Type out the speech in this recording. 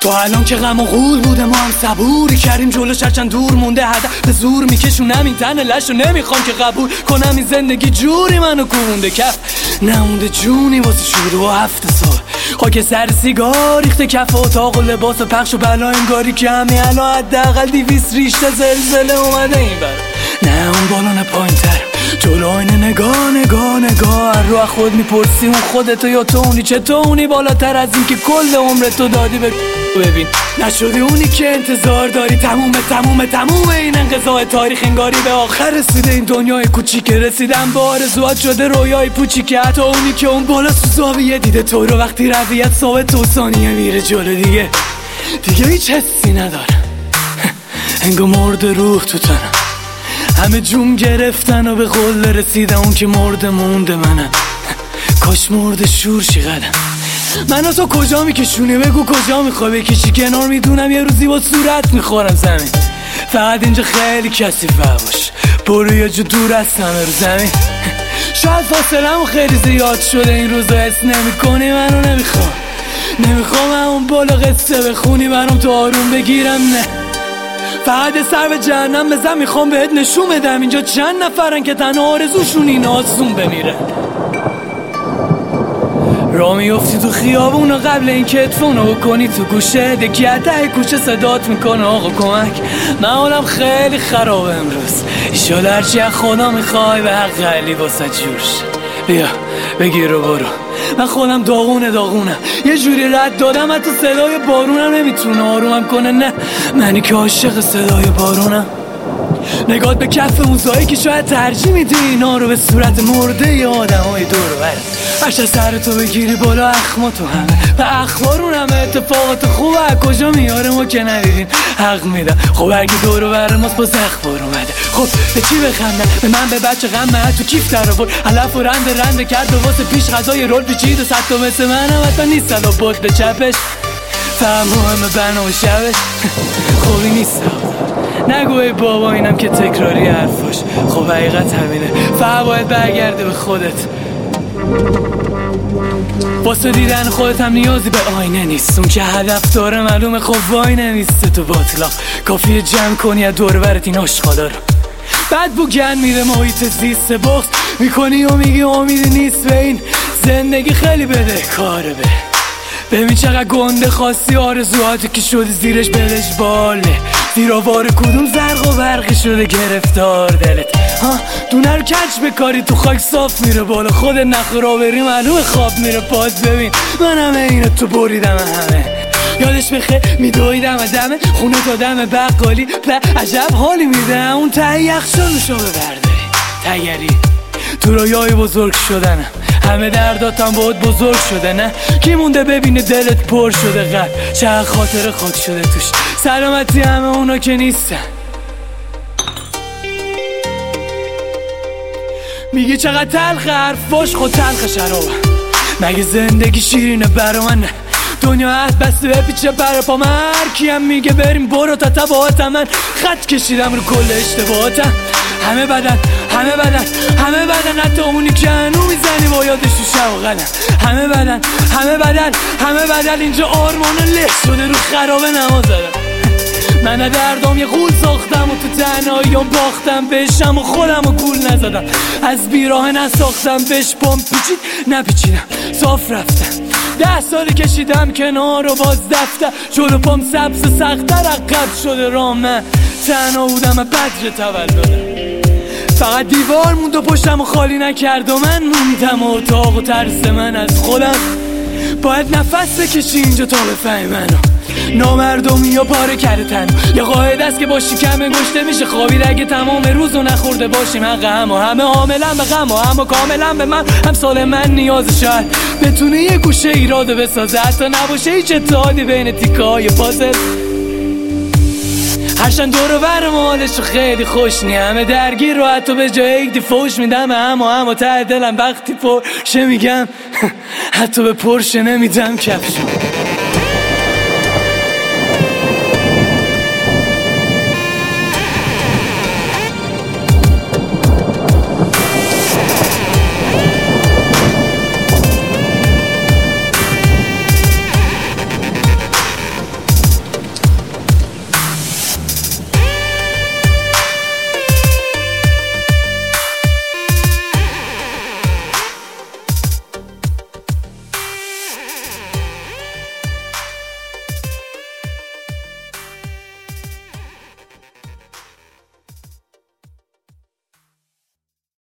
تا الان که غم و غول بوده ما هم صبوری کردیم جلوش هرچند دور مونده هدف به زور میکشونم این تن لشو نمیخوام که قبول کنم این زندگی جوری منو کونده کف نمونده جونی واسه شروع و 7 سال خاک سر سیگار ریخته کف اتاق و لباس و پخش و بلا انگاری که همین الان حداقل 200 ریشته زلزله اومده این بر نه اون بالان پایین تر جلو آینه نگاه رو خود میپرسی اون خودتو یا تو اونی چطور اونی بالاتر از این که کل عمرتو دادی ببین نشدی اونی که انتظار داری تموم این انقضاء تاریخ انگاری به آخر رسیده این دنیای کوچیک رسیدم با آرزوات شده رویای پوچیک حتی اونی که اون بالا سو زاویه دیده تو رو وقتی رویت ثابت و ثانیه میره جلو دیگه هیچ حسی ندارم انگار مرده روح تو تنم همه جون گرفتن و به قله رسیدم اون که مرده مونده منم کاش مرده شور شی قدم من و تو کجا میکشونی بگو کجا میخوای بکشی کنار میدونم یه روزی با صورت میخورم زمین فقط اینجا خیلی کثیفه باش برو یه جو دور از همه رو زمین شاید فاصله‌مون خیلی زیاد شده این روزا حس نمی‌کنی منو نمیخوام همون بالا قصه بخونی برام تو آروم بگیرم نه فقط سر به جهنم بزن میخوام بهت نشون بدم اینجا چند نفرن که تنها آرزوشون این آسون بمیرن را میفتی تو خیابون و قبل این که ادفونو کنی تو گوشه دکی عده کوچه صدات میکنه آقا کمک من حالم خیلی خرابه امروز ایشالا هرچی از خدا میخوای به حق علی واسه جورش بیا بگیر و برو من خودم داغونم یه جوری رد دادم حتی صدای بارونم نمیتونه آرومم کنه نه منی که عاشق صدای بارونم نگات به کف موزایی که شاید ترجیح میدی اینا رو به صورت مرده ی آدم های دور برد هرچه سر تو بگیری بالا اخما تو همه و اخبارون همه اتفاقات خوبه کجا میاره ما که ندیدیم حق میدم خب اگه دور بر ماست باز اخبار اومده خب به چی بخندم به من به بچه غم تو کیف در آورد علف و رنده کرد و واسه پیش غذای رول پیچید و صد تا مثل منم حتی نیستن و بود به چپش فهم همه بنا و شبش خوبی نیست نگوی بابا اینم که تکراری حرفاش خب حقیقت همینه فقط باید برگرده به خودت واسه دیدن خودت هم نیازی به آینه نیست اون که هدف داره معلومه خب وای نمیسته تو باطلا کافیه جمع کنی از دور برت این عشقالا رو بعد بوگن میره محیط زیست بخص میکنی و میگی امیدی نیست به این زندگی خیلی بده کاره ببین چقدر گنده خواستی آرزوهاتی که شدی زیرش بلش باله زیراوار کدوم زرق و برقی شده گرفتار دلت دونه رو کج بکاری تو خاک صاف میره بالا خود نخورا بری معلوم خواب میره پاس ببین من همه اینو تو بریدم همه یادش بخیر میدویدم دمه خونه تا دم بقالی عجب حالی میده اون ته یخشانشو ببرداری تگری تو رویای بزرگ شدنم همه درداتم باید بزرگ شده نه کی مونده ببینه دلت پر شده قلب چه خاطر خاک شده توش سلامتی همه اونا که نیستن میگی چقدر تلخ حرفاش خود تلخ شرابم مگه زندگی شیرینه برا من دنیا هست بسته بپیچه برا پا من کیم میگه بریم برو تا تباهاتم من خط کشیدم رو کل اشتباهاتم همه بدن حتی اونی که هنو میزنی با یادش تو شب و قلم همه بدن اینجا آرمان له شده رو خرابه نماز زدم من دردام یه غول ساختم و تو تنهاییام باختم بهشم و خودم و گول نزدم از بیراه نساختم بهش پام پیچید نپیچیدم صاف رفتم 10 سالی کشیدم کنار و باز دفتر جلو پام سبز سختر عقب شده راه من تنها بودم بدر تولدم فقط دیوار موند و پشتم و خالی نکرد و من موندم و اتاق و ترس من از خودم باید نفس بکشی اینجا تا بفهمی منو نامردمی یا پاره کرده تن یا قاعده است که باشی کمه گشته میشه خوابید اگه تمام روزو نخورده باشیم حق همه حاملن به غم و همه کاملا به من همسال من نیاز شاید بتونه یه گوشه ایراده بسازه حتی نباشه هیچ اتحادی بین تیکه های پازل هرچند دور و بر مالشو خیلی خوش نی همه درگیر رو حتی به جای یک دی فوش میدم اما ته دلم وقتی پرشه میگم حتی به پرشه نمیدم کفشو